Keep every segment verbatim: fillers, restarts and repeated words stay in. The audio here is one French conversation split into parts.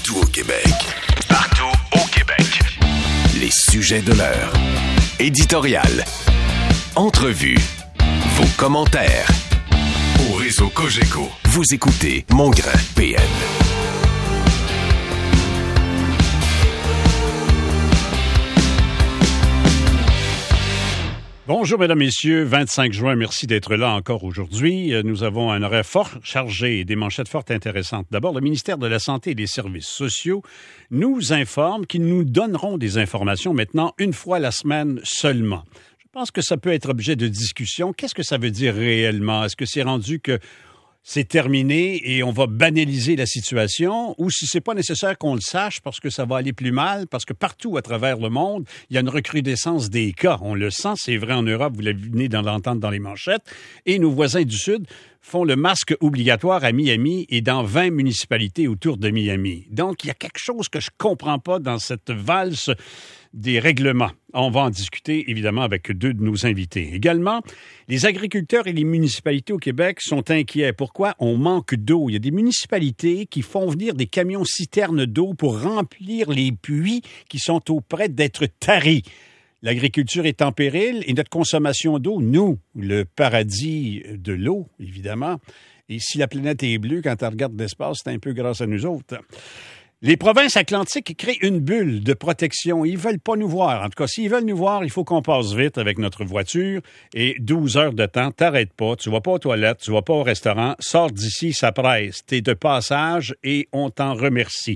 Partout au Québec. Partout au Québec. Les sujets de l'heure. Éditorial. Entrevue. Vos commentaires. Au réseau Cogeco. Vous écoutez Mongrain P N. Bonjour, mesdames, messieurs. vingt-cinq juin, merci d'être là encore aujourd'hui. Nous avons un horaire fort chargé et des manchettes fort intéressantes. D'abord, le ministère de la Santé et des Services sociaux nous informe qu'ils nous donneront des informations maintenant une fois la semaine seulement. Je pense que ça peut être objet de discussion. Qu'est-ce que ça veut dire réellement? Est-ce que c'est rendu que c'est terminé et on va banaliser la situation, ou si c'est pas nécessaire qu'on le sache parce que ça va aller plus mal, parce que partout à travers le monde, il y a une recrudescence des cas. On le sent, c'est vrai en Europe, vous venez d'en l'entendre dans les manchettes, et nos voisins du Sud font le masque obligatoire à Miami et dans vingt municipalités autour de Miami. Donc, il y a quelque chose que je comprends pas dans cette valse des règlements. On va en discuter, évidemment, avec deux de nos invités. Également, les agriculteurs et les municipalités au Québec sont inquiets. Pourquoi? On manque d'eau. Il y a des municipalités qui font venir des camions citernes d'eau pour remplir les puits qui sont auprès d'être taris. L'agriculture est en péril et notre consommation d'eau, nous, le paradis de l'eau, évidemment. Et si la planète est bleue, quand on regarde l'espace, c'est un peu grâce à nous autres. Les provinces atlantiques créent une bulle de protection. Ils veulent pas nous voir. En tout cas, s'ils veulent nous voir, il faut qu'on passe vite avec notre voiture. Et douze heures de temps, t'arrêtes pas, tu vas pas aux toilettes, tu vas pas au restaurant, sors d'ici, ça presse. T'es de passage et on t'en remercie.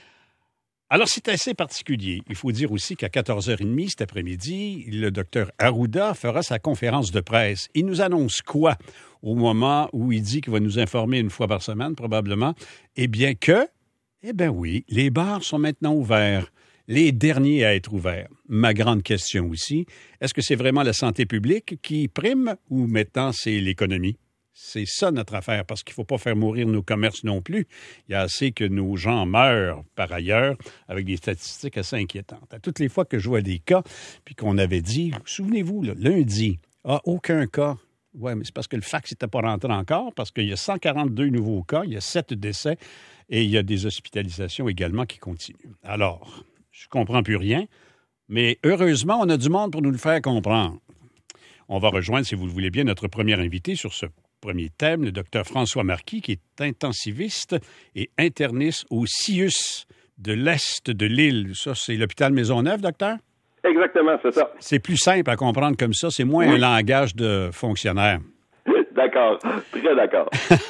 Alors, c'est assez particulier. Il faut dire aussi qu'à quatorze heures trente cet après-midi, le docteur Arruda fera sa conférence de presse. Il nous annonce quoi au moment où il dit qu'il va nous informer une fois par semaine, probablement? Eh bien que... Eh bien oui, les bars sont maintenant ouverts, les derniers à être ouverts. Ma grande question aussi, est-ce que c'est vraiment la santé publique qui prime ou maintenant c'est l'économie? C'est ça notre affaire, parce qu'il ne faut pas faire mourir nos commerces non plus. Il y a assez que nos gens meurent par ailleurs avec des statistiques assez inquiétantes. À toutes les fois que je vois des cas, puis qu'on avait dit, souvenez-vous, là, lundi, ah, aucun cas. Oui, mais c'est parce que le fax n'était pas rentré encore, parce qu'il y a cent quarante-deux nouveaux cas, il y a sept décès, et il y a des hospitalisations également qui continuent. Alors, je ne comprends plus rien, mais heureusement, on a du monde pour nous le faire comprendre. On va rejoindre, si vous le voulez bien, notre premier invité sur ce premier thème, le docteur François Marquis, qui est intensiviste et interniste au C I U S de l'Est de l'île. Ça, c'est l'hôpital Maisonneuve, docteur? Exactement, c'est ça. C'est plus simple à comprendre comme ça. C'est moins oui. Un langage de fonctionnaire. D'accord, très d'accord.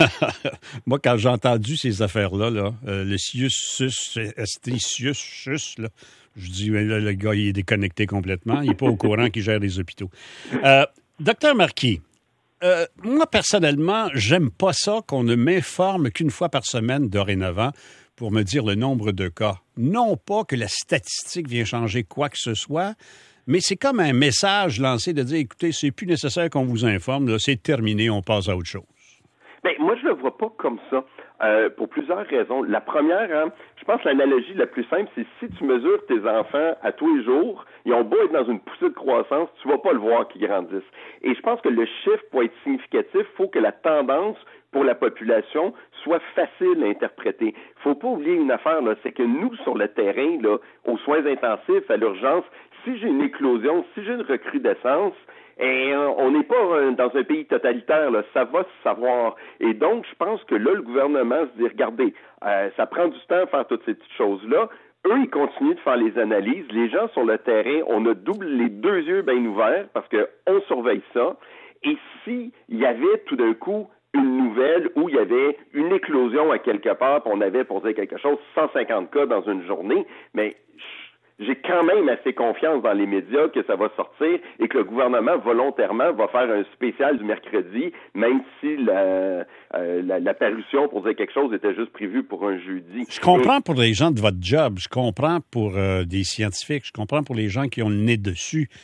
Moi, quand j'ai entendu ces affaires-là, là, euh, le C I U S, S T, C I U S, C I U S, là, je dis, là, le gars, il est déconnecté complètement. Il n'est pas au courant qu'il gère les hôpitaux. Euh, docteur Marquis, euh, moi, personnellement, j'aime pas ça qu'on ne m'informe qu'une fois par semaine dorénavant pour me dire le nombre de cas. Non pas que la statistique vient changer quoi que ce soit, mais c'est comme un message lancé de dire, écoutez, c'est plus nécessaire qu'on vous informe, là, c'est terminé, on passe à autre chose. Bien, moi, je le vois pas comme ça, euh, pour plusieurs raisons. La première, hein, je pense que l'analogie la plus simple, c'est si tu mesures tes enfants à tous les jours, ils ont beau être dans une poussée de croissance, tu vas pas le voir qu'ils grandissent. Et je pense que le chiffre, pour être significatif, il faut que la tendance pour la population soit facile à interpréter. Il faut pas oublier une affaire, là, c'est que nous, sur le terrain, là, aux soins intensifs, à l'urgence, si j'ai une éclosion, si j'ai une recrudescence, et on n'est pas dans un pays totalitaire, là, ça va se savoir. Et donc, je pense que là, le gouvernement se dit, regardez, euh, ça prend du temps à faire toutes ces petites choses-là. Eux, ils continuent de faire les analyses. Les gens sur le terrain, on a double les deux yeux bien ouverts parce qu'on surveille ça. Et s'il y avait tout d'un coup une nouvelle où il y avait une éclosion à quelque part, puis on avait, pour dire quelque chose, cent cinquante cas dans une journée, mais j'ai quand même assez confiance dans les médias que ça va sortir et que le gouvernement, volontairement, va faire un spécial du mercredi, même si la, euh, la, la parution, pour dire quelque chose, était juste prévue pour un jeudi. Je comprends et... pour les gens de votre job, je comprends pour euh, des scientifiques, je comprends pour les gens qui ont le nez dessus,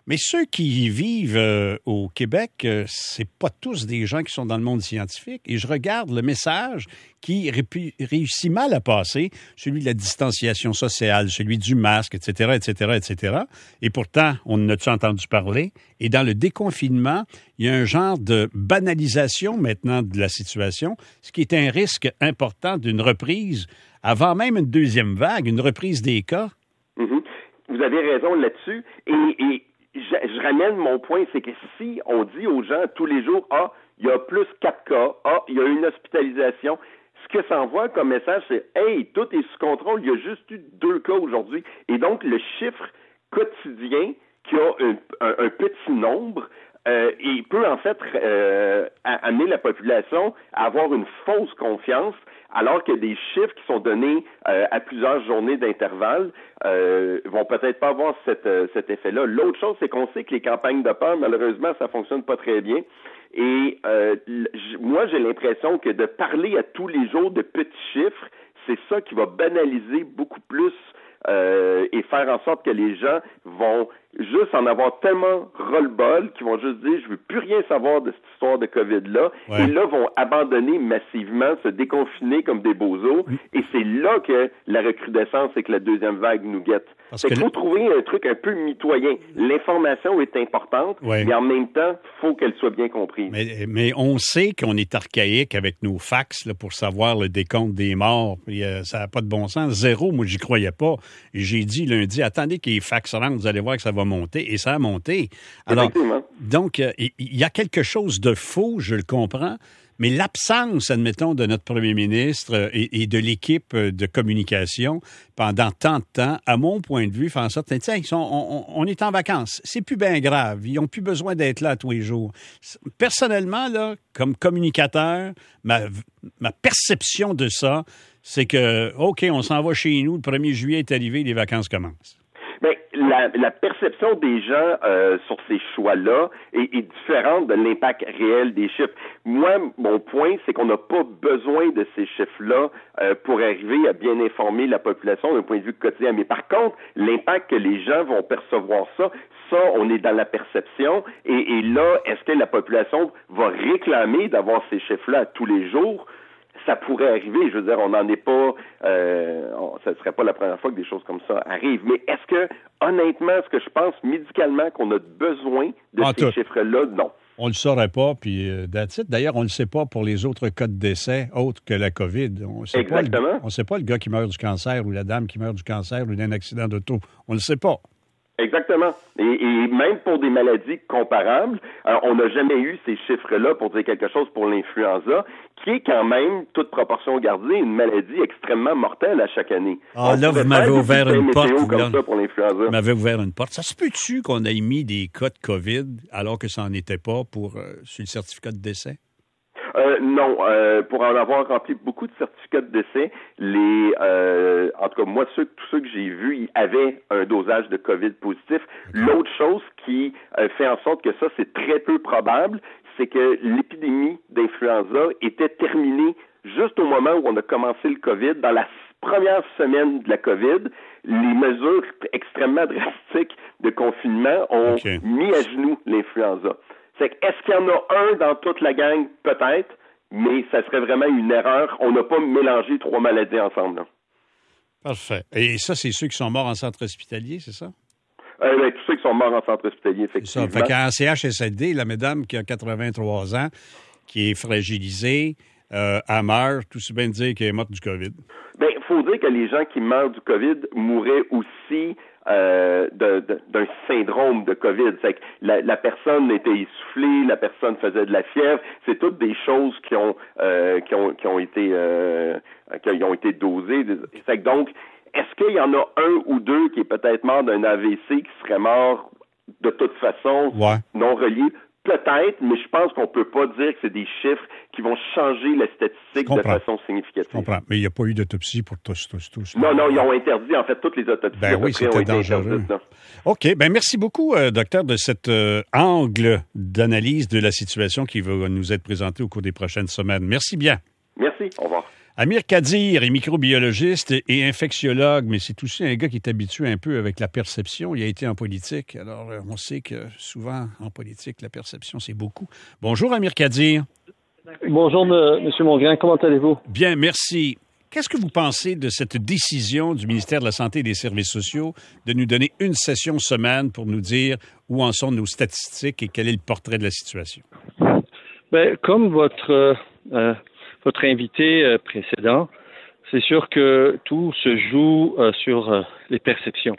Mais ceux qui vivent euh, au Québec, euh, c'est pas tous des gens qui sont dans le monde scientifique. Et je regarde le message qui répu- réussit mal à passer, celui de la distanciation sociale, celui du masque, et cetera, et cetera, et cetera. Et pourtant, on en a-tu entendu parler? Et dans le déconfinement, il y a un genre de banalisation maintenant de la situation, ce qui est un risque important d'une reprise, avant même une deuxième vague, une reprise des cas. Mm-hmm. Vous avez raison là-dessus. Et, et je, je ramène mon point, c'est que si on dit aux gens tous les jours, ah, il y a plus quatre cas, ah, il y a une hospitalisation, ce que ça envoie comme message, c'est « Hey, tout est sous contrôle, il y a juste eu deux cas aujourd'hui. » Et donc, le chiffre quotidien qui a un, un, un petit nombre, euh, il peut en fait euh, amener la population à avoir une fausse confiance, alors que des chiffres qui sont donnés euh, à plusieurs journées d'intervalle euh, vont peut-être pas avoir cette, euh, cet effet-là. L'autre chose, c'est qu'on sait que les campagnes de peur, malheureusement, ça fonctionne pas très bien. Et euh, j- moi, j'ai l'impression que de parler à tous les jours de petits chiffres, c'est ça qui va banaliser beaucoup plus euh, et faire en sorte que les gens vont juste en avoir tellement ras-le-bol qu'ils vont juste dire « je veux plus rien savoir de cette histoire de COVID-là ouais. » et là vont abandonner massivement, se déconfiner comme des bozos mmh. et c'est là que la recrudescence et que la deuxième vague nous guette. Il faut le... trouver un truc un peu mitoyen. L'information est importante, ouais. mais en même temps, il faut qu'elle soit bien comprise. Mais, mais on sait qu'on est archaïque avec nos fax là, pour savoir le décompte des morts. Et, euh, ça n'a pas de bon sens. Zéro, moi, j'y croyais pas. Et j'ai dit lundi, attendez que les fax rentrent, vous allez voir que ça va monter. Et ça a monté. Alors, donc, il euh, y a quelque chose de faux, je le comprends. Mais l'absence, admettons, de notre premier ministre et, et de l'équipe de communication pendant tant de temps, à mon point de vue, fait en sorte que, tiens, ils sont, on, on est en vacances. C'est plus bien grave. Ils n'ont plus besoin d'être là tous les jours. Personnellement, là, comme communicateur, ma, ma perception de ça, c'est que, OK, on s'en va chez nous, le premier juillet est arrivé, les vacances commencent. Bien, la, la perception des gens euh, sur ces choix-là est, est différente de l'impact réel des chiffres. Moi, mon point, c'est qu'on n'a pas besoin de ces chiffres-là euh, pour arriver à bien informer la population d'un point de vue quotidien. Mais par contre, l'impact que les gens vont percevoir ça, ça, on est dans la perception. Et, et là, est-ce que la population va réclamer d'avoir ces chiffres-là à tous les jours? Ça pourrait arriver, je veux dire, on n'en est pas, euh, on, ça ne serait pas la première fois que des choses comme ça arrivent. Mais est-ce que, honnêtement, est-ce que je pense médicalement qu'on a besoin de en ces tout. chiffres-là? Non. On ne le saurait pas, puis euh, that's it. D'ailleurs, on ne le sait pas pour les autres cas de décès autres que la COVID. On sait Exactement. Pas le, on ne sait pas le gars qui meurt du cancer ou la dame qui meurt du cancer ou d'un accident d'auto. On ne le sait pas. Exactement. Et, et même pour des maladies comparables, euh, on n'a jamais eu ces chiffres-là pour dire quelque chose pour l'influenza, qui est quand même, toute proportion gardée, une maladie extrêmement mortelle à chaque année. Ah, on là, vous m'avez ouvert une porte. Comme là, ça pour l'influenza. Vous m'avez ouvert une porte. Ça se peut-tu qu'on ait mis des cas de COVID alors que ça n'en était pas pour euh, sur le certificat de décès? Euh, non, euh, pour en avoir rempli beaucoup de certificats de décès, les, euh, en tout cas moi, ceux, tous ceux que j'ai vus, ils avaient un dosage de COVID positif. Okay. L'autre chose qui euh, fait en sorte que ça, c'est très peu probable, c'est que l'épidémie d'influenza était terminée juste au moment où on a commencé le COVID. Dans la première semaine de la COVID, les mesures extrêmement drastiques de confinement ont okay. mis à genoux l'influenza. C'est que, est-ce qu'il y en a un dans toute la gang? Peut-être, mais ça serait vraiment une erreur. On n'a pas mélangé trois maladies ensemble. Là. Parfait. Et ça, c'est ceux qui sont morts en centre hospitalier, c'est ça? Euh, ben, tous ceux qui sont morts en centre hospitalier, effectivement. C'est ça. Fait qu'en C H S L D, la madame qui a quatre-vingt-trois ans, qui est fragilisée, euh, elle meurt, tout se bien dire qu'elle est morte du COVID. Bien, il faut dire que les gens qui meurent du COVID mouraient aussi Euh, de, de, d'un syndrome de COVID. C'est que la, la personne était essoufflée, la personne faisait de la fièvre. C'est toutes des choses qui ont euh, qui ont qui ont été euh, qui ont été dosées. C'est que donc, est-ce qu'il y en a un ou deux qui est peut-être mort d'un A V C qui serait mort de toute façon ouais. non relié? Peut-être, mais je pense qu'on peut pas dire que c'est des chiffres qui vont changer la statistique de façon significative. Je comprends, mais il n'y a pas eu d'autopsie pour tous, tous, tous. Non, non, ils ont interdit, en fait, toutes les autopsies. Ben oui, c'était dangereux. OK, ben merci beaucoup, euh, docteur, de cet euh, angle d'analyse de la situation qui va nous être présenté au cours des prochaines semaines. Merci bien. Merci, au revoir. Amir Kadir est microbiologiste et infectiologue, mais c'est aussi un gars qui est habitué un peu avec la perception. Il a été en politique. Alors, on sait que souvent, en politique, la perception, c'est beaucoup. Bonjour, Amir Kadir. Bonjour, M. Mongrain. Comment allez-vous? Bien, merci. Qu'est-ce que vous pensez de cette décision du ministère de la Santé et des Services sociaux de nous donner une session semaine pour nous dire où en sont nos statistiques et quel est le portrait de la situation? Bien, comme votre, euh, votre invité euh, précédent, c'est sûr que tout se joue euh, sur euh, les perceptions.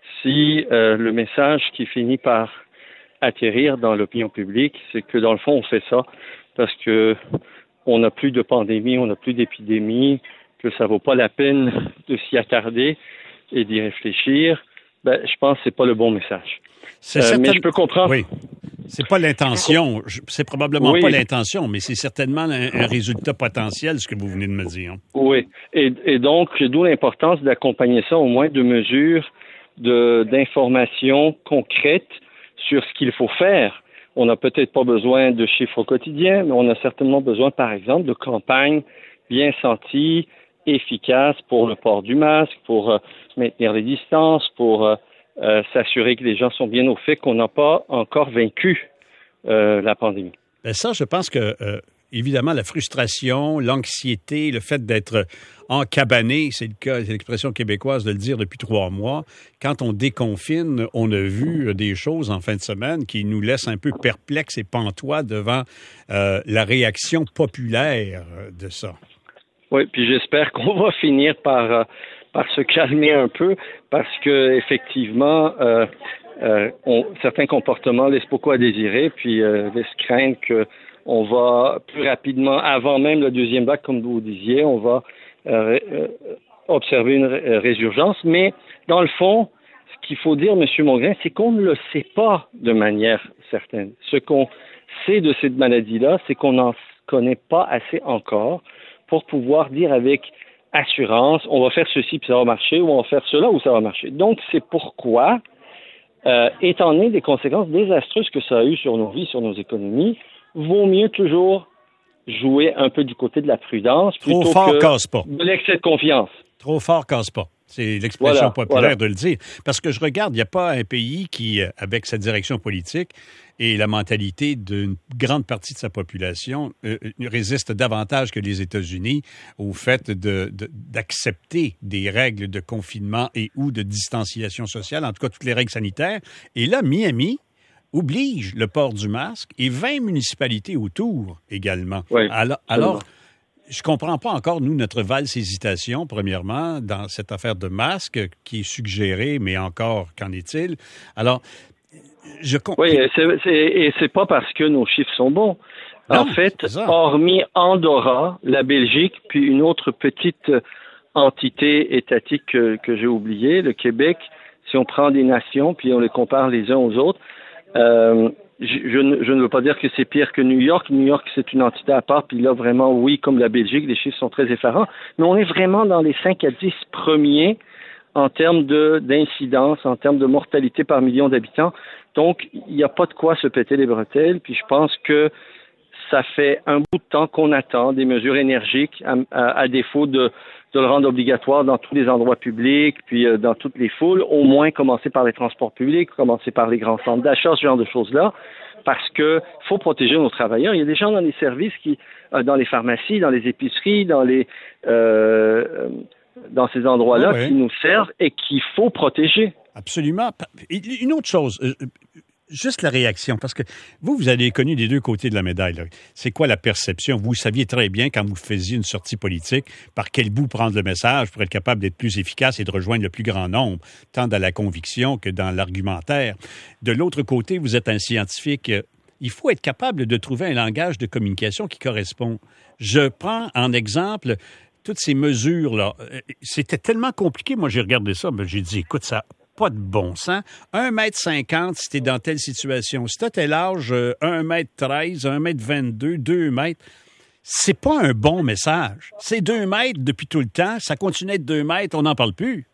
Si euh, le message qui finit par atterrir dans l'opinion publique, c'est que dans le fond, on fait ça parce que on n'a plus de pandémie, on n'a plus d'épidémie, que ça vaut pas la peine de s'y attarder et d'y réfléchir, ben, je pense que c'est pas le bon message. C'est euh, certain... Mais je peux comprendre. Oui. C'est pas l'intention. C'est probablement oui. pas l'intention, mais c'est certainement un, un résultat potentiel, ce que vous venez de me dire. Oui. Et, et donc, d'où l'importance d'accompagner ça au moins de mesures de, d'informations concrètes sur ce qu'il faut faire. On n'a peut-être pas besoin de chiffres au quotidien, mais on a certainement besoin, par exemple, de campagnes bien senties, efficace pour le port du masque, pour euh, maintenir les distances, pour euh, euh, s'assurer que les gens sont bien au fait qu'on n'a pas encore vaincu euh, la pandémie. Bien ça, je pense que, euh, évidemment, la frustration, l'anxiété, le fait d'être encabané, c'est le cas, c'est l'expression québécoise de le dire depuis trois mois. Quand on déconfine, on a vu des choses en fin de semaine qui nous laissent un peu perplexes et pantois devant euh, la réaction populaire de ça. Oui, puis j'espère qu'on va finir par, euh, par se calmer un peu parce que effectivement, euh, euh, on, certains comportements laissent beaucoup à désirer, puis euh, laissent craindre qu'on va plus rapidement, avant même la deuxième vague, comme vous disiez, on va euh, euh, observer une ré- résurgence. Mais dans le fond, ce qu'il faut dire, M. Mongrain, c'est qu'on ne le sait pas de manière certaine. Ce qu'on sait de cette maladie-là, c'est qu'on n'en connaît pas assez encore pour pouvoir dire avec assurance, on va faire ceci puis ça va marcher, ou on va faire cela ou ça va marcher. Donc, c'est pourquoi, euh, étant donné des conséquences désastreuses que ça a eu sur nos vies, sur nos économies, vaut mieux toujours jouer un peu du côté de la prudence Trop plutôt fort que casse pas. de l'excès de confiance. Trop fort casse pas. C'est l'expression voilà, populaire voilà. de le dire. Parce que je regarde, il n'y a pas un pays qui, avec sa direction politique et la mentalité d'une grande partie de sa population, euh, résiste davantage que les États-Unis au fait de, de, d'accepter des règles de confinement et ou de distanciation sociale, en tout cas toutes les règles sanitaires. Et là, Miami oblige le port du masque et vingt municipalités autour également. Oui, alors, alors je comprends pas encore, nous, notre valse hésitation, premièrement, dans cette affaire de masque qui est suggérée, mais encore, qu'en est-il? Alors, je comprends. Oui, c'est, c'est, et c'est pas parce que nos chiffres sont bons. Non, en fait, c'est hormis Andorra, la Belgique, puis une autre petite entité étatique que, que j'ai oubliée, le Québec, si on prend des nations, puis on les compare les uns aux autres, euh, Je, je, ne, je ne veux pas dire que c'est pire que New York. New York, c'est une entité à part. Puis là, vraiment, oui, comme la Belgique, les chiffres sont très effarants. Mais on est vraiment dans les cinq à dix premiers en termes de, d'incidence, en termes de mortalité par million d'habitants. Donc, il n'y a pas de quoi se péter les bretelles. Puis je pense que ça fait un bout de temps qu'on attend des mesures énergiques à, à, à défaut de, de le rendre obligatoire dans tous les endroits publics, puis euh, dans toutes les foules, au moins commencer par les transports publics, commencer par les grands centres d'achat, ce genre de choses-là, parce que faut protéger nos travailleurs. Il y a des gens dans les services, qui, euh, dans les pharmacies, dans les épiceries, dans les euh, dans ces endroits-là oui. qui nous servent et qu'il faut protéger. Absolument. Une autre chose, juste la réaction, parce que vous, vous avez connu les deux côtés de la médaille. Là. C'est quoi la perception? Vous saviez très bien, quand vous faisiez une sortie politique, par quel bout prendre le message pour être capable d'être plus efficace et de rejoindre le plus grand nombre, tant dans la conviction que dans l'argumentaire. De l'autre côté, vous êtes un scientifique. Il faut être capable de trouver un langage de communication qui correspond. Je prends en exemple toutes ces mesures-là. C'était tellement compliqué. Moi, j'ai regardé ça, mais j'ai dit, écoute, ça pas de bon sens. un mètre cinquante si t'es dans telle situation. Si t'as tel âge, un mètre treize, un mètre vingt-deux, deux mètres, c'est pas un bon message. C'est deux mètres depuis tout le temps. Ça continue à être deux mètres, on n'en parle plus.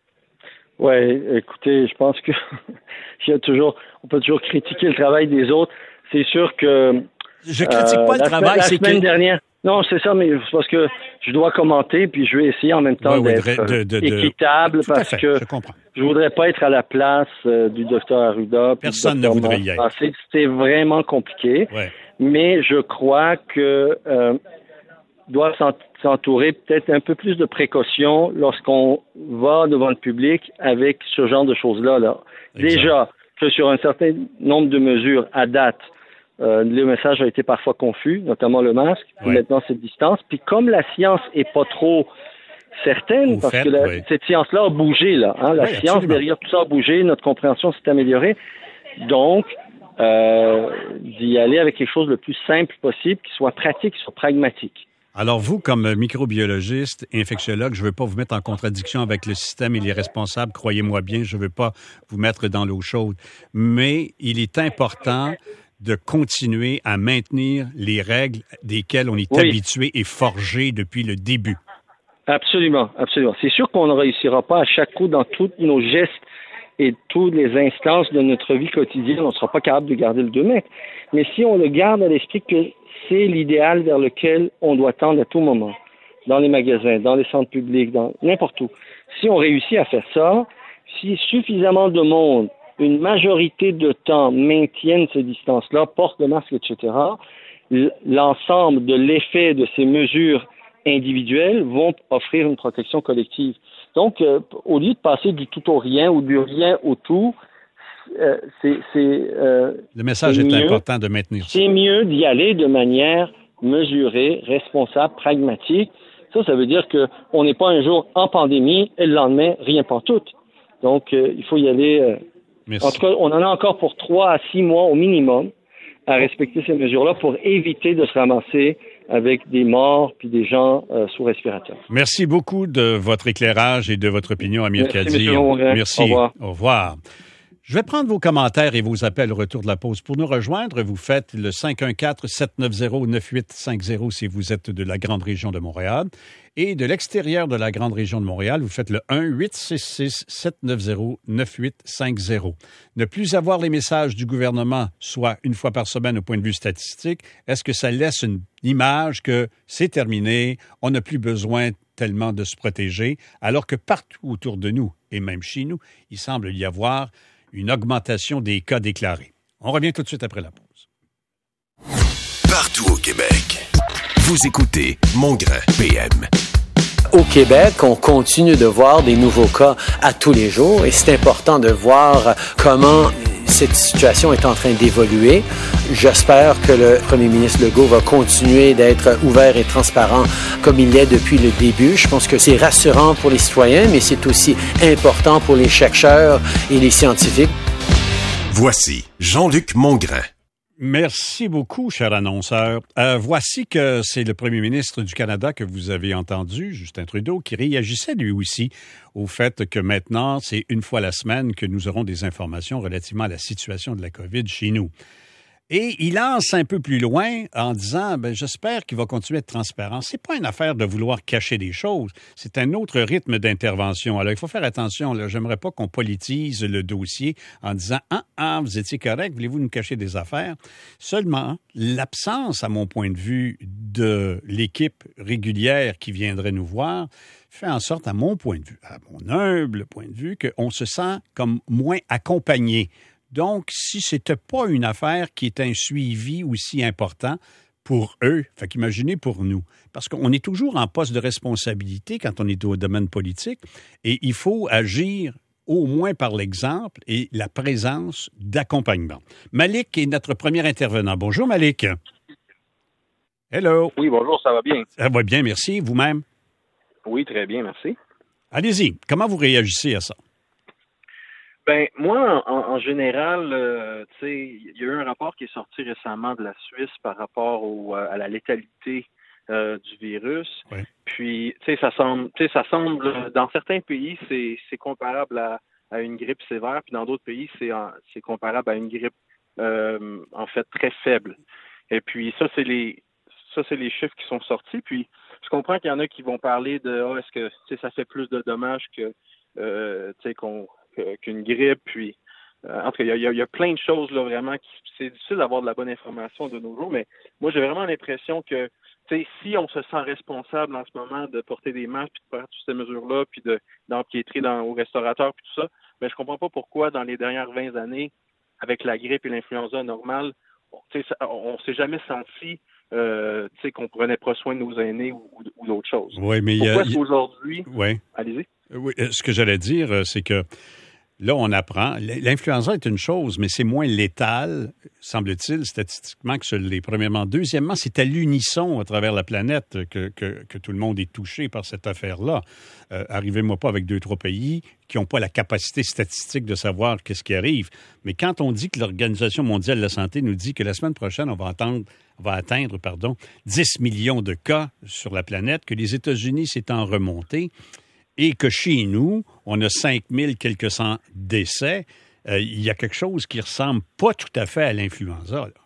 Oui, écoutez, je pense que il y a toujours, on peut toujours critiquer le travail des autres. C'est sûr que... Je critique euh, pas le la travail, semaine, c'est la semaine que... dernière... Non, c'est ça, mais c'est parce que je dois commenter, puis je vais essayer en même temps oui, oui, d'être de, de, de, équitable, tout parce à fait, que je comprends. je voudrais pas être à la place euh, du docteur Arruda. Personne ne voudrait y être. C'est vraiment compliqué, ouais. mais je crois que euh, doit s'entourer peut-être un peu plus de précautions lorsqu'on va devant le public avec ce genre de choses-là. Là. Déjà, que sur un certain nombre de mesures à date, euh, le message a été parfois confus, notamment le masque, puis ouais. maintenant cette distance. Puis comme la science est pas trop certaine, Au parce fait, que la, oui. cette science-là a bougé, là. Hein, la oui, science absolument. Derrière tout ça a bougé, notre compréhension s'est améliorée. Donc, euh, d'y aller avec quelque chose de plus simple possible, qui soit pratique, qui soit pragmatique. Alors vous, comme microbiologiste, infectiologue, je ne veux pas vous mettre en contradiction avec le système et les responsables, croyez-moi bien, je ne veux pas vous mettre dans l'eau chaude, mais il est important de continuer à maintenir les règles desquelles on est oui. habitué et forgé depuis le début. Absolument, absolument. C'est sûr qu'on ne réussira pas à chaque coup dans tous nos gestes et toutes les instances de notre vie quotidienne, on ne sera pas capable de garder le deux mètres. Mais si on le garde à l'esprit que c'est l'idéal vers lequel on doit tendre à tout moment, dans les magasins, dans les centres publics, dans n'importe où. Si on réussit à faire ça, si suffisamment de monde, une majorité de temps, maintiennent ces distances-là, portent le masque, et cetera, l'ensemble de l'effet de ces mesures individuelles vont offrir une protection collective. Donc, euh, au lieu de passer du tout au rien ou du rien au tout, euh, c'est... c'est euh, le message est, est mieux, important de maintenir ça. C'est mieux d'y aller de manière mesurée, responsable, pragmatique. Ça, ça veut dire qu'on n'est pas un jour en pandémie et le lendemain, rien pantoute. Donc, euh, il faut y aller... Euh, en tout cas, on en a encore pour trois à six mois au minimum à respecter ces mesures-là pour éviter de se ramasser avec des morts puis des gens euh, sous respirateur. Merci beaucoup de votre éclairage et de votre opinion, Amir Kadir. Merci. Au revoir. Au revoir. Je vais prendre vos commentaires et vos appels au retour de la pause. Pour nous rejoindre, vous faites le cinq un quatre, sept neuf zéro, neuf huit cinq zéro si vous êtes de la grande région de Montréal. Et de l'extérieur de la grande région de Montréal, vous faites le un huit six six, sept neuf zéro, neuf huit cinq zéro. Ne plus avoir les messages du gouvernement, soit une fois par semaine au point de vue statistique, est-ce que ça laisse une image que c'est terminé, on n'a plus besoin tellement de se protéger, alors que partout autour de nous, et même chez nous, il semble y avoir une augmentation des cas déclarés. On revient tout de suite après la pause. Partout au Québec, vous écoutez Mongrain P M. Au Québec, on continue de voir des nouveaux cas à tous les jours et c'est important de voir comment cette situation est en train d'évoluer. J'espère que le premier ministre Legault va continuer d'être ouvert et transparent comme il l'est depuis le début. Je pense que c'est rassurant pour les citoyens, mais c'est aussi important pour les chercheurs et les scientifiques. Voici Jean-Luc Mongrain. Merci beaucoup, cher annonceur. Euh, voici que c'est le premier ministre du Canada que vous avez entendu, Justin Trudeau, qui réagissait lui aussi au fait que maintenant, c'est une fois la semaine que nous aurons des informations relativement à la situation de la COVID chez nous. Et il lance un peu plus loin en disant, ben, j'espère qu'il va continuer à être transparent. C'est pas une affaire de vouloir cacher des choses. C'est un autre rythme d'intervention. Alors, il faut faire attention, là. J'aimerais pas qu'on politise le dossier en disant, ah, ah, vous étiez correct, voulez-vous nous cacher des affaires? Seulement, l'absence, à mon point de vue, de l'équipe régulière qui viendrait nous voir fait en sorte, à mon point de vue, à mon humble point de vue, qu'on se sent comme moins accompagné. Donc, si c'était pas une affaire qui est un suivi aussi important pour eux, fait qu'imaginez pour nous, parce qu'on est toujours en poste de responsabilité quand on est au domaine politique, et il faut agir au moins par l'exemple et la présence d'accompagnement. Malik est notre premier intervenant. Bonjour Malik. Hello. Oui, bonjour, ça va bien? Ça va bien, merci. Vous-même? Oui, très bien, merci. Allez-y, comment vous réagissez à ça? Ben moi, en, en général, euh, tu sais, il y a eu un rapport qui est sorti récemment de la Suisse par rapport au, à la létalité euh, du virus. Oui. Puis, tu sais, ça semble, tu sais, ça semble, dans certains pays, c'est, c'est comparable à, à une grippe sévère, puis dans d'autres pays, c'est, en, c'est comparable à une grippe, euh, en fait, très faible. Et puis, ça, c'est les, ça, c'est les chiffres qui sont sortis. Puis, je comprends qu'il y en a qui vont parler de, oh, est-ce que, tu sais, ça fait plus de dommages que, euh, tu sais, qu'on qu'une grippe, puis euh, en tout cas, il y, y, y a plein de choses là vraiment qui c'est difficile d'avoir de la bonne information de nos jours, mais moi j'ai vraiment l'impression que t'sais, si on se sent responsable en ce moment de porter des masques, puis de faire toutes ces mesures-là, puis de, d'empiétrer dans, aux restaurateurs, puis tout ça, ben, je comprends pas pourquoi, dans les dernières vingt années, avec la grippe et l'influenza normale, on ne s'est jamais senti euh, qu'on prenait pas soin de nos aînés ou, ou, ou d'autres choses. Oui, mais pourquoi il y a, est-ce qu'aujourd'hui... Oui. Allez-y. Oui, ce que j'allais dire, c'est que là, on apprend. L'influenza est une chose, mais c'est moins létal, semble-t-il, statistiquement, que ce l'est. Premièrement. Deuxièmement, c'est à l'unisson à travers la planète que, que, que tout le monde est touché par cette affaire-là. Euh, arrivez-moi pas avec deux, trois pays qui n'ont pas la capacité statistique de savoir qu'est-ce qui arrive. Mais quand on dit que l'Organisation mondiale de la santé nous dit que la semaine prochaine, on va, entendre, on va atteindre pardon, dix millions de cas sur la planète, que les États-Unis s'est en remonté, et que chez nous, on a cinq mille quelques cents décès, euh, il y a quelque chose qui ressemble pas tout à fait à l'influenza, là.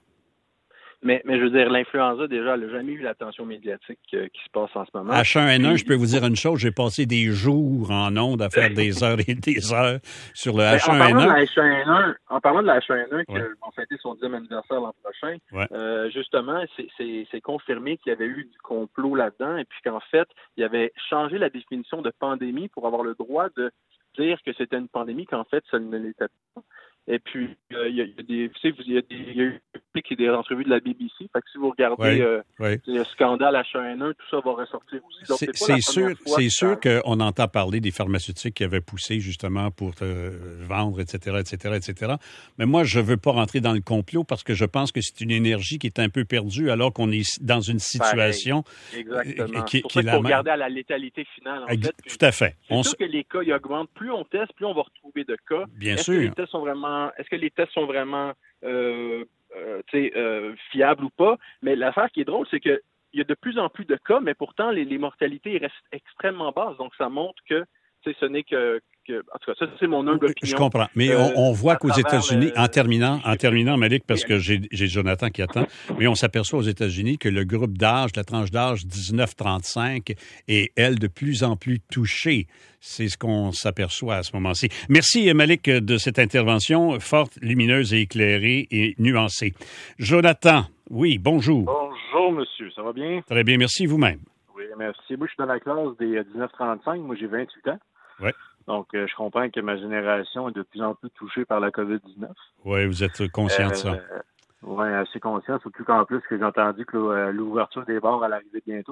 Mais, mais je veux dire, l'influenza, déjà, elle n'a jamais eu l'attention médiatique euh, qui se passe en ce moment. H un N un, je peux vous dire une chose, j'ai passé des jours en ondes à faire des heures et des heures sur le H un N un. En parlant de la H un N un, en parlant de la H un N un, qui ouais. vont fêter son dixième anniversaire l'an prochain, ouais. euh, justement, c'est, c'est, c'est confirmé qu'il y avait eu du complot là-dedans et puis qu'en fait, il y avait changé la définition de pandémie pour avoir le droit de dire que c'était une pandémie, qu'en fait, ça ne l'était pas. Et puis, euh, il y, y a des, tu sais, il y a des, il y a eu des entrevues de la B B C. Fait que si vous regardez oui, euh, oui. le scandale H un N un, tout ça va ressortir aussi. Donc, c'est, c'est, c'est sûr, c'est sûr qu'on entend parler des pharmaceutiques qui avaient poussé justement pour te vendre, et cetera, et cetera, et cetera. Mais moi, je veux pas rentrer dans le complot parce que je pense que c'est une énergie qui est un peu perdue alors qu'on est dans une situation Exactement. qui, pour qui ça qu'il faut regarder à la létalité finale. En Ex- fait. Tout à fait. C'est on sûr s... que les cas ils augmentent. Plus on teste, plus on va retrouver de cas. Bien Est-ce sûr. Que les tests sont vraiment, est-ce que les tests sont vraiment euh, euh, euh, fiables ou pas? Mais l'affaire qui est drôle, c'est que il y a de plus en plus de cas, mais pourtant, les, les mortalités restent extrêmement basses. Donc, ça montre que ce n'est que, que... En tout cas, ça, c'est mon humble opinion. Je comprends. Mais euh, on, on voit qu'aux États-Unis, le... en terminant, en terminant, Malik, parce que j'ai, j'ai Jonathan qui attend, mais on s'aperçoit aux États-Unis que le groupe d'âge, la tranche d'âge dix-neuf trente-cinq, est, elle, de plus en plus touchée. C'est ce qu'on s'aperçoit à ce moment-ci. Merci, Malik, de cette intervention forte, lumineuse et éclairée et nuancée. Jonathan, oui, bonjour. Bonjour, monsieur. Ça va bien? Très bien, merci vous-même. Oui, merci. Moi, je suis dans la classe des dix-neuf trente-cinq. Moi, j'ai vingt-huit ans. Oui. Donc, euh, je comprends que ma génération est de plus en plus touchée par la covid dix-neuf. Oui, vous êtes conscient euh, de ça. Euh, oui, assez conscient. Surtout qu'en plus, que j'ai entendu que euh, l'ouverture des bars allait arriver bientôt.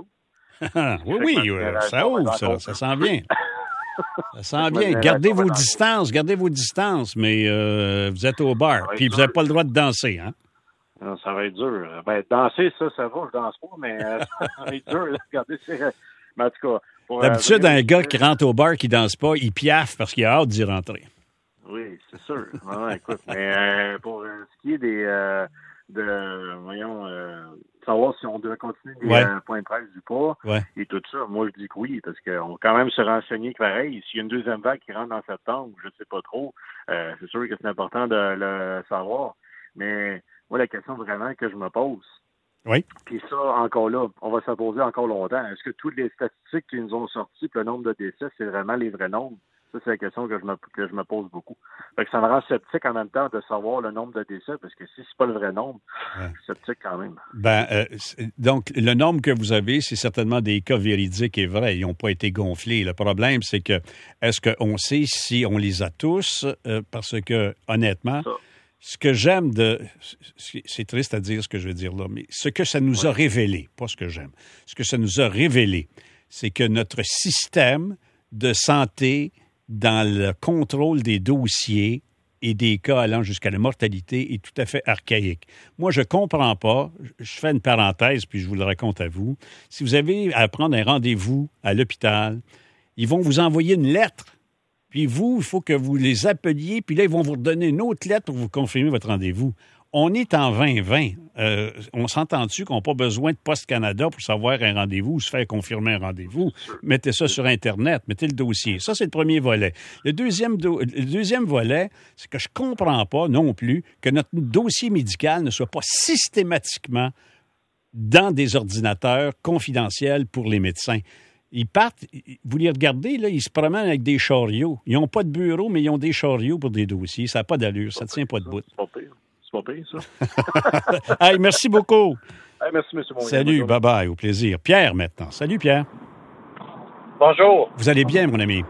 oui, oui, euh, ça ouvre, ça. Ça s'en vient. Ça sent bien. Gardez vos distances, gardez vos distances, mais euh, vous êtes au bar, puis vous n'avez pas le droit de danser, hein? Non, ça va être dur. Ben, danser, ça, ça va, je danse pas, mais euh, ça va être dur. Là. Regardez, c'est... Mais en tout cas... Pour, D'habitude, euh, un gars qui rentre au bar qui danse pas, il piaffe parce qu'il a hâte d'y rentrer. Oui, c'est sûr. Ouais, écoute, mais euh, pour euh, ce qui est des... Euh, de, voyons... Euh, savoir si on devait continuer les ouais. euh, points de presse du pas ouais. et tout ça, moi, je dis que oui, parce qu'on va quand même se renseigner que pareil. S'il y a une deuxième vague qui rentre en septembre, je ne sais pas trop, euh, c'est sûr que c'est important de le savoir. Mais... Moi, la question vraiment que je me pose, oui. Puis ça, encore là, on va se poser encore longtemps. Est-ce que toutes les statistiques qui nous ont sorties, le nombre de décès, c'est vraiment les vrais nombres? Ça, c'est la question que je me, que je me pose beaucoup. Fait que ça me rend sceptique en même temps de savoir le nombre de décès, parce que si c'est pas le vrai nombre, ouais. je suis sceptique quand même. Ben, euh, donc, le nombre que vous avez, c'est certainement des cas véridiques et vrais. Ils n'ont pas été gonflés. Le problème, c'est que, est-ce qu'on sait si on les a tous? Euh, parce que, honnêtement... Ça. Ce que j'aime de... C'est triste à dire ce que je veux dire là, mais ce que ça nous a révélé, pas ce que j'aime, ce que ça nous a révélé, c'est que notre système de santé dans le contrôle des dossiers et des cas allant jusqu'à la mortalité est tout à fait archaïque. Moi, je comprends pas, je fais une parenthèse, puis je vous le raconte à vous. Si vous avez à prendre un rendez-vous à l'hôpital, ils vont vous envoyer une lettre. Puis vous, il faut que vous les appeliez, puis là, ils vont vous redonner une autre lettre pour vous confirmer votre rendez-vous. On est en vingt vingt. Euh, on s'entend-tu qu'on n'a pas besoin de Poste Canada pour savoir un rendez-vous ou se faire confirmer un rendez-vous? Mettez ça sur Internet, mettez le dossier. Ça, c'est le premier volet. Le deuxième, do- le deuxième volet, c'est que je ne comprends pas non plus que notre dossier médical ne soit pas systématiquement dans des ordinateurs confidentiels pour les médecins. Ils partent, vous les regardez, là, ils se promènent avec des chariots. Ils n'ont pas de bureau, mais ils ont des chariots pour des dossiers. Ça n'a pas d'allure, ça ne tient pas de bout. C'est pas pire, c'est pas pire, ça. Hey, merci beaucoup. Hey, merci, M. Mongrain. Salut, bye-bye, au plaisir. Pierre, maintenant. Salut, Pierre. Bonjour. Vous allez bien, mon ami?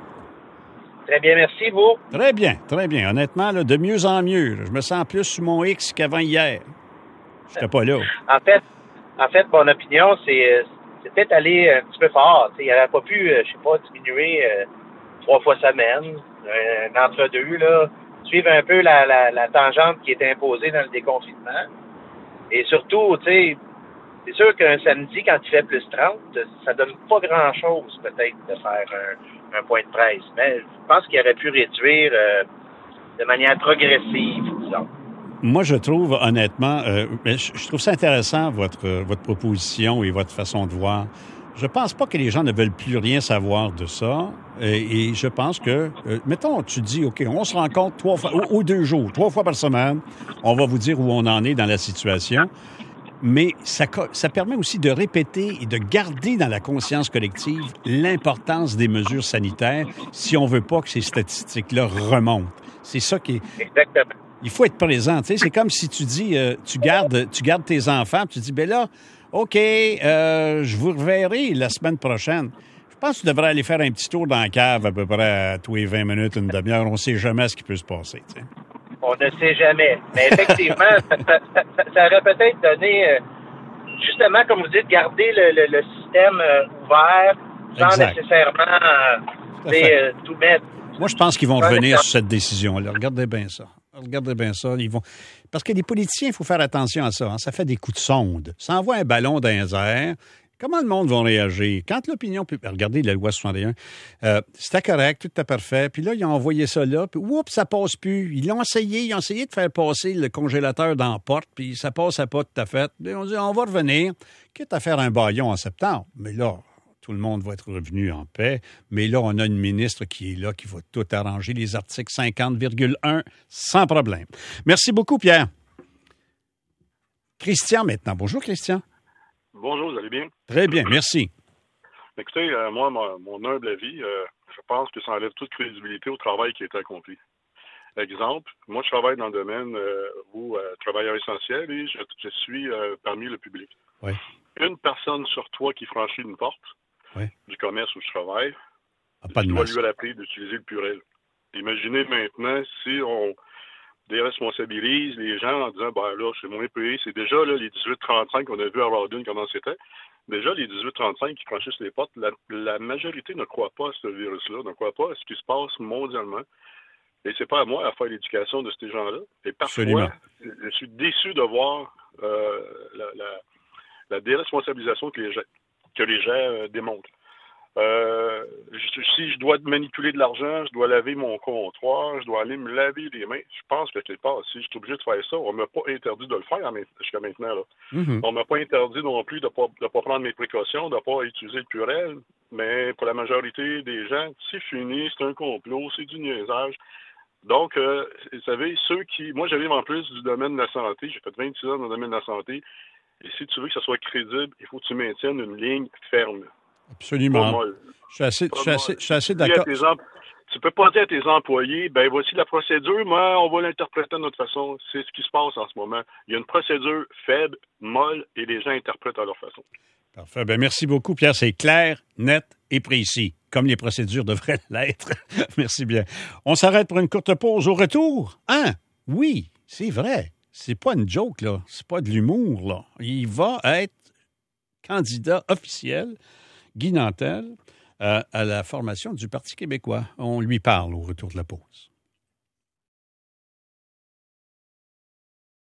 Très bien, merci, vous? Très bien, très bien. Honnêtement, là, de mieux en mieux. Là. Je me sens plus sur mon X qu'avant hier. Je n'étais pas là. En fait, en fait, mon opinion, c'est, c'est peut-être aller un petit peu fort. T'sais, il n'aurait pas pu, je sais pas, diminuer euh, trois fois semaine, un entre-deux, là, suivre un peu la, la, la tangente qui est imposée dans le déconfinement. Et surtout, tu sais, c'est sûr qu'un samedi, quand il fait plus trente, ça donne pas grand-chose, peut-être, de faire un, un point de presse. Mais je pense qu'il aurait pu réduire euh, de manière progressive, disons. Moi, je trouve, honnêtement, euh, je, je trouve ça intéressant, votre, euh, votre proposition et votre façon de voir. Je pense pas que les gens ne veulent plus rien savoir de ça. Et, et je pense que, euh, mettons, tu dis, OK, on se rencontre trois fois, ou, ou deux jours, trois fois par semaine. On va vous dire où on en est dans la situation. Mais ça, ça permet aussi de répéter et de garder dans la conscience collective l'importance des mesures sanitaires si on veut pas que ces statistiques-là remontent. C'est ça qui est... Exactement. Il faut être présent. Tu sais, c'est comme si tu dis, euh, tu gardes, tu gardes tes enfants, puis tu dis, ben là, OK, euh, je vous reverrai la semaine prochaine. Je pense que tu devrais aller faire un petit tour dans la cave à peu près à tous les vingt minutes, une demi-heure. On ne sait jamais ce qui peut se passer. Tu sais. On ne sait jamais. Mais effectivement, ça, ça, ça, ça aurait peut-être donné, euh, justement, comme vous dites, garder le, le, le système euh, ouvert sans exact. nécessairement euh, euh, tout mettre. Moi, je pense qu'ils vont revenir sur cette décision-là. Regardez bien ça. Regardez bien ça. Ils vont... Parce que les politiciens, il faut faire attention à ça. Hein. Ça fait des coups de sonde. Ça envoie un ballon dans les airs. Comment le monde va réagir? Quand l'opinion publique... Regardez la loi soixante et un. Euh, c'était correct, tout était parfait. Puis là, ils ont envoyé ça là. Puis, oups, ça passe plus. Ils l'ont essayé. Ils ont essayé de faire passer le congélateur dans la porte. Puis ça passait pas tout à fait. Puis on dit, on va revenir. Quitte à faire un bâillon en septembre. Mais là, tout le monde va être revenu en paix. Mais là, on a une ministre qui est là, qui va tout arranger. Les articles cinquante virgule un, sans problème. Merci beaucoup, Pierre. Christian, maintenant. Bonjour, Christian. Bonjour, vous allez bien? Très bien, merci. Écoutez, euh, moi, mon, mon humble avis, euh, je pense que ça enlève toute crédibilité au travail qui a été accompli. Exemple, moi, je travaille dans le domaine euh, où euh, travailleur essentiel et je, je suis euh, parmi le public. Oui. Une personne sur trois qui franchit une porte oui. du commerce où je travaille, ah, pas de je dois masque. lui rappeler d'utiliser le pluriel. Imaginez maintenant si on déresponsabilise les gens en disant, ben là, chez mon pays, c'est déjà là, les dix-huit trente-cinq qu'on a vu à Rawdon, comment c'était. Déjà, les dix-huit trente-cinq qui franchissent les portes, la, la majorité ne croit pas à ce virus-là, ne croit pas à ce qui se passe mondialement. Et c'est pas à moi à faire l'éducation de ces gens-là. Et parfois, Absolument. je suis déçu de voir euh, la, la, la déresponsabilisation que les gens, que les gens euh, démontrent. Euh, je, si je dois manipuler de l'argent, je dois laver mon comptoir, je dois aller me laver les mains. Je pense que quelque part, si je suis obligé de faire ça, on ne m'a pas interdit de le faire jusqu'à maintenant. Là. Mm-hmm. On ne m'a pas interdit non plus de ne pas, de pas prendre mes précautions, de ne pas utiliser le pluriel. Mais pour la majorité des gens, c'est fini, c'est un complot, c'est du niaisage. Donc, euh, vous savez, ceux qui... Moi, j'arrive en plus du domaine de la santé. J'ai fait vingt-six ans dans le domaine de la santé. Et si tu veux que ça soit crédible, il faut que tu maintiennes une ligne ferme. Absolument. Je suis assez, je suis assez, je suis assez d'accord. Em... Tu peux pas dire à tes employés, ben voici la procédure, mais on va l'interpréter de notre façon. C'est ce qui se passe en ce moment. Il y a une procédure faible, molle, et les gens interprètent à leur façon. Parfait. Ben merci beaucoup, Pierre. C'est clair, net et précis, comme les procédures devraient l'être. Merci bien. On s'arrête pour une courte pause. Au retour, hein? Oui, c'est vrai. C'est pas une joke, là. C'est pas de l'humour, là. Il va être candidat officiel, Guy Nantel, euh, à la formation du Parti québécois. On lui parle au retour de la pause.